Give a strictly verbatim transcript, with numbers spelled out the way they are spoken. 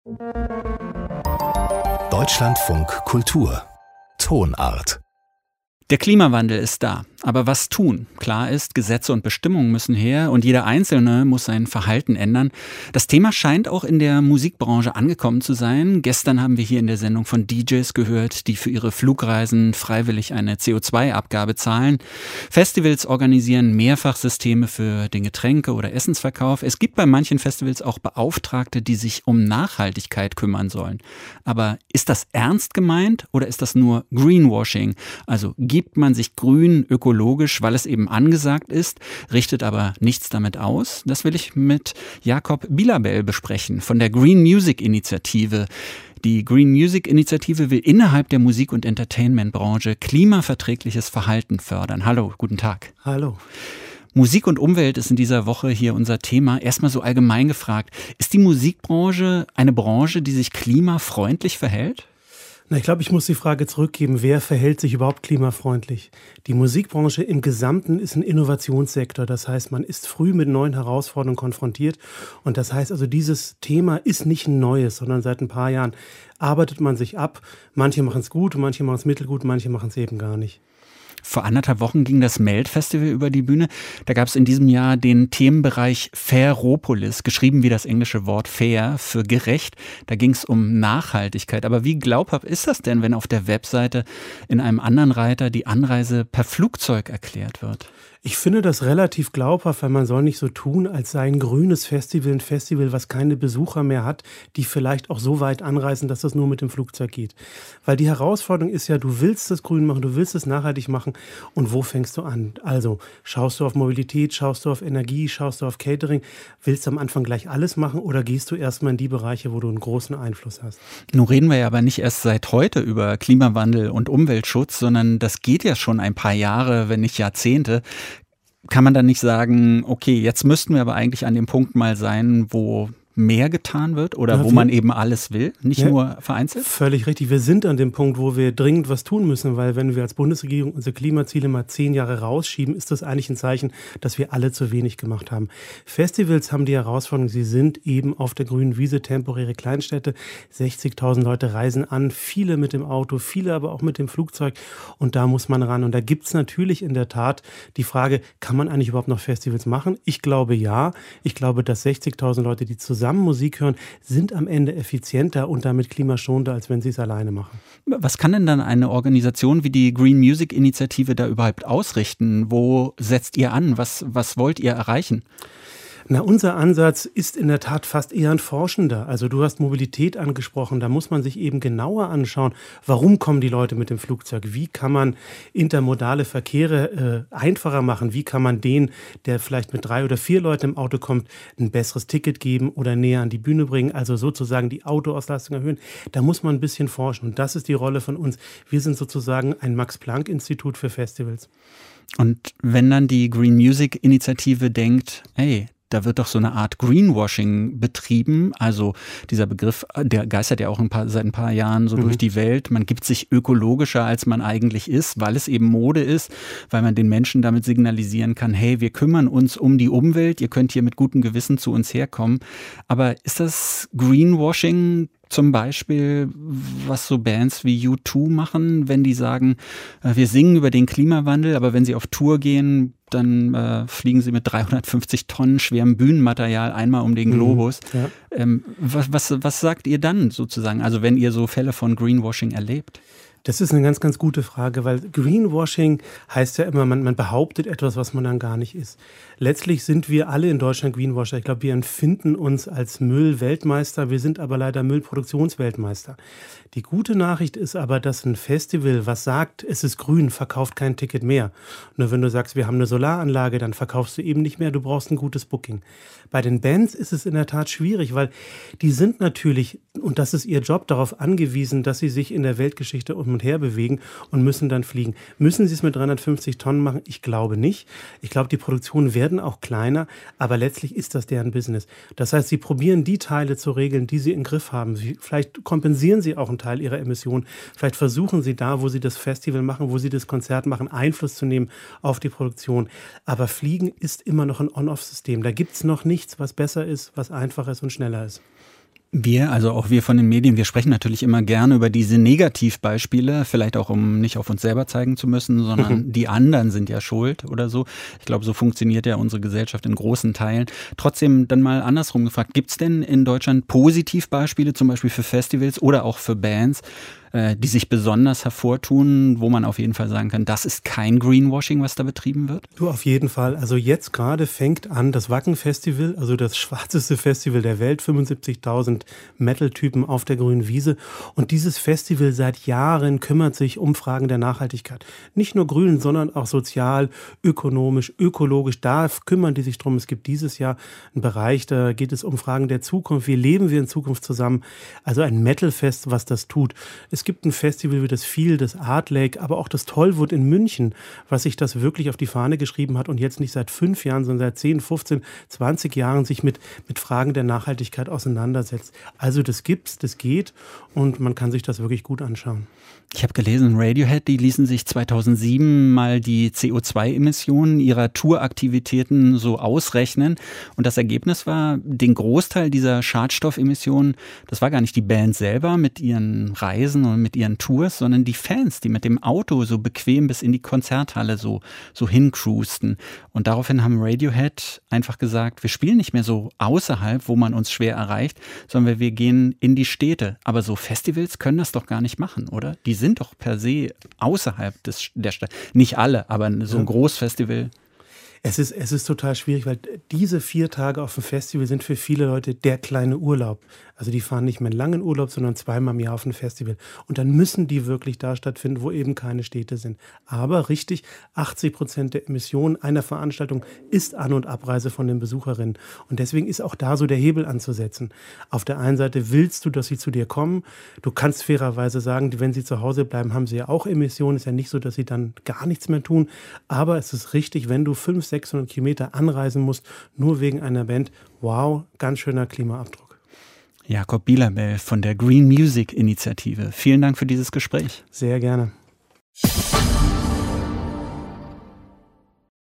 Deutschlandfunk Kultur Tonart. Der Klimawandel ist da. Aber was tun? Klar ist, Gesetze und Bestimmungen müssen her und jeder Einzelne muss sein Verhalten ändern. Das Thema scheint auch in der Musikbranche angekommen zu sein. Gestern haben wir hier in der Sendung von D Js gehört, die für ihre Flugreisen freiwillig eine C O zwei Abgabe zahlen. Festivals organisieren Mehrfachsysteme für den Getränke- oder Essensverkauf. Es gibt bei manchen Festivals auch Beauftragte, die sich um Nachhaltigkeit kümmern sollen. Aber ist das ernst gemeint oder ist das nur Greenwashing? Also gibt man sich grün, ökologisch, Logisch, weil es eben angesagt ist, richtet aber nichts damit aus. Das will ich mit Jakob Bilabel besprechen von der Green Music Initiative. Die Green Music Initiative will innerhalb der Musik- und Entertainment-Branche klimaverträgliches Verhalten fördern. Hallo, guten Tag. Hallo. Musik und Umwelt ist in dieser Woche hier unser Thema. Erstmal so allgemein gefragt, ist die Musikbranche eine Branche, die sich klimafreundlich verhält? Na, ich glaube, ich muss die Frage zurückgeben, wer verhält sich überhaupt klimafreundlich? Die Musikbranche im Gesamten ist ein Innovationssektor. Das heißt, man ist früh mit neuen Herausforderungen konfrontiert. Und das heißt also, dieses Thema ist nicht ein neues, sondern seit ein paar Jahren arbeitet man sich ab. Manche machen es gut, manche machen es mittelgut, manche machen es eben gar nicht. Vor anderthalb Wochen ging das Melt-Festival über die Bühne. Da gab es in diesem Jahr den Themenbereich Fairopolis, geschrieben wie das englische Wort fair für gerecht. Da ging es um Nachhaltigkeit. Aber wie glaubhaft ist das denn, wenn auf der Webseite in einem anderen Reiter die Anreise per Flugzeug erklärt wird? Ich finde das relativ glaubhaft, weil man soll nicht so tun, als sei ein grünes Festival ein Festival, was keine Besucher mehr hat, die vielleicht auch so weit anreisen, dass das nur mit dem Flugzeug geht. Weil die Herausforderung ist ja, du willst es grün machen, du willst es nachhaltig machen und wo fängst du an? Also schaust du auf Mobilität, schaust du auf Energie, schaust du auf Catering, willst du am Anfang gleich alles machen oder gehst du erstmal in die Bereiche, wo du einen großen Einfluss hast? Nun reden wir ja aber nicht erst seit heute über Klimawandel und Umweltschutz, sondern das geht ja schon ein paar Jahre, wenn nicht Jahrzehnte. Kann man dann nicht sagen, okay, jetzt müssten wir aber eigentlich an dem Punkt mal sein, wo mehr getan wird oder ja, wo man eben alles will, nicht ja, nur vereinzelt? Völlig richtig. Wir sind an dem Punkt, wo wir dringend was tun müssen, weil wenn wir als Bundesregierung unsere Klimaziele mal zehn Jahre rausschieben, ist das eigentlich ein Zeichen, dass wir alle zu wenig gemacht haben. Festivals haben die Herausforderung, sie sind eben auf der grünen Wiese, temporäre Kleinstädte, sechzigtausend Leute reisen an, viele mit dem Auto, viele aber auch mit dem Flugzeug und da muss man ran. Und da gibt es natürlich in der Tat die Frage, kann man eigentlich überhaupt noch Festivals machen? Ich glaube ja. Ich glaube, dass sechzigtausend Leute, die zusammen zusammen Musik hören, sind am Ende effizienter und damit klimaschonender, als wenn sie es alleine machen. Was kann denn dann eine Organisation wie die Green Music Initiative da überhaupt ausrichten? Wo setzt ihr an? Was, was wollt ihr erreichen? Na, unser Ansatz ist in der Tat fast eher ein forschender. Also du hast Mobilität angesprochen, da muss man sich eben genauer anschauen, warum kommen die Leute mit dem Flugzeug? Wie kann man intermodale Verkehre äh, einfacher machen? Wie kann man den, der vielleicht mit drei oder vier Leuten im Auto kommt, ein besseres Ticket geben oder näher an die Bühne bringen? Also sozusagen die Autoauslastung erhöhen. Da muss man ein bisschen forschen und das ist die Rolle von uns. Wir sind sozusagen ein Max-Planck-Institut für Festivals. Und wenn dann die Green Music Initiative denkt, hey, da wird doch so eine Art Greenwashing betrieben. Also dieser Begriff, der geistert ja auch ein paar, seit ein paar Jahren so mhm. durch die Welt. Man gibt sich ökologischer, als man eigentlich ist, weil es eben Mode ist, weil man den Menschen damit signalisieren kann, hey, wir kümmern uns um die Umwelt, ihr könnt hier mit gutem Gewissen zu uns herkommen. Aber ist das Greenwashing zum Beispiel, was so Bands wie U zwei machen, wenn die sagen, wir singen über den Klimawandel, aber wenn sie auf Tour gehen, dann äh, fliegen sie mit dreihundertfünfzig Tonnen schwerem Bühnenmaterial einmal um den Globus. Mhm, ja. ähm, was, was, was sagt ihr dann sozusagen, also wenn ihr so Fälle von Greenwashing erlebt? Das ist eine ganz, ganz gute Frage, weil Greenwashing heißt ja immer, man, man behauptet etwas, was man dann gar nicht ist. Letztlich sind wir alle in Deutschland Greenwasher. Ich glaube, wir empfinden uns als Müllweltmeister, wir sind aber leider Müllproduktionsweltmeister. Die gute Nachricht ist aber, dass ein Festival, was sagt, es ist grün, verkauft kein Ticket mehr. Nur wenn du sagst, wir haben eine Solaranlage, dann verkaufst du eben nicht mehr, du brauchst ein gutes Booking. Bei den Bands ist es in der Tat schwierig, weil die sind natürlich, und das ist ihr Job, darauf angewiesen, dass sie sich in der Weltgeschichte um und her bewegen und müssen dann fliegen. Müssen sie es mit dreihundertfünfzig Tonnen machen? Ich glaube nicht. Ich glaube, die Produktionen werden auch kleiner, aber letztlich ist das deren Business. Das heißt, sie probieren die Teile zu regeln, die sie im Griff haben. Sie, vielleicht kompensieren sie auch einen Teil ihrer Emissionen. Vielleicht versuchen sie da, wo sie das Festival machen, wo sie das Konzert machen, Einfluss zu nehmen auf die Produktion. Aber Fliegen ist immer noch ein On-Off-System. Da gibt es noch nichts, was besser ist, was einfacher ist und schneller ist. Wir, also auch wir von den Medien, wir sprechen natürlich immer gerne über diese Negativbeispiele, vielleicht auch um nicht auf uns selber zeigen zu müssen, sondern mhm. die anderen sind ja schuld oder so. Ich glaube, so funktioniert ja unsere Gesellschaft in großen Teilen. Trotzdem dann mal andersrum gefragt, gibt es denn in Deutschland Positivbeispiele, zum Beispiel für Festivals oder auch für Bands, die sich besonders hervortun, wo man auf jeden Fall sagen kann, das ist kein Greenwashing, was da betrieben wird? Du, auf jeden Fall. Also jetzt gerade fängt an das Wacken-Festival, also das schwarzeste Festival der Welt, fünfundsiebzigtausend Metal-Typen auf der grünen Wiese. Und dieses Festival seit Jahren kümmert sich um Fragen der Nachhaltigkeit. Nicht nur grün, sondern auch sozial, ökonomisch, ökologisch. Da kümmern die sich drum. Es gibt dieses Jahr einen Bereich, da geht es um Fragen der Zukunft. Wie leben wir in Zukunft zusammen? Also ein Metal-Fest, was das tut. Es gibt ein Festival wie das Feel, das Art Lake, aber auch das Tollwood in München, was sich das wirklich auf die Fahne geschrieben hat und jetzt nicht seit fünf Jahren, sondern seit zehn, fünfzehn, zwanzig Jahren sich mit, mit Fragen der Nachhaltigkeit auseinandersetzt. Also das gibt's, das geht und man kann sich das wirklich gut anschauen. Ich habe gelesen, Radiohead, die ließen sich zweitausendsieben mal die C O zwei Emissionen ihrer Touraktivitäten so ausrechnen. Und das Ergebnis war, den Großteil dieser Schadstoffemissionen, das war gar nicht die Band selber mit ihren Reisen und mit ihren Tours, sondern die Fans, die mit dem Auto so bequem bis in die Konzerthalle so, so hincruisten. Und daraufhin haben Radiohead einfach gesagt, wir spielen nicht mehr so außerhalb, wo man uns schwer erreicht, sondern wir gehen in die Städte. Aber so Festivals können das doch gar nicht machen, oder? Die sind doch per se außerhalb des, der Stadt. Nicht alle, aber so ein Großfestival. Es ist, es ist total schwierig, weil diese vier Tage auf dem Festival sind für viele Leute der kleine Urlaub. Also die fahren nicht mehr einen langen Urlaub, sondern zweimal im Jahr auf ein Festival. Und dann müssen die wirklich da stattfinden, wo eben keine Städte sind. Aber richtig, achtzig Prozent der Emissionen einer Veranstaltung ist An- und Abreise von den Besucherinnen. Und deswegen ist auch da so der Hebel anzusetzen. Auf der einen Seite willst du, dass sie zu dir kommen. Du kannst fairerweise sagen, wenn sie zu Hause bleiben, haben sie ja auch Emissionen. Ist ja nicht so, dass sie dann gar nichts mehr tun. Aber es ist richtig, wenn du fünfhundert, sechshundert Kilometer anreisen musst, nur wegen einer Band, wow, ganz schöner Klimaabdruck. Jakob Bielerbell von der Green Music Initiative. Vielen Dank für dieses Gespräch. Sehr gerne.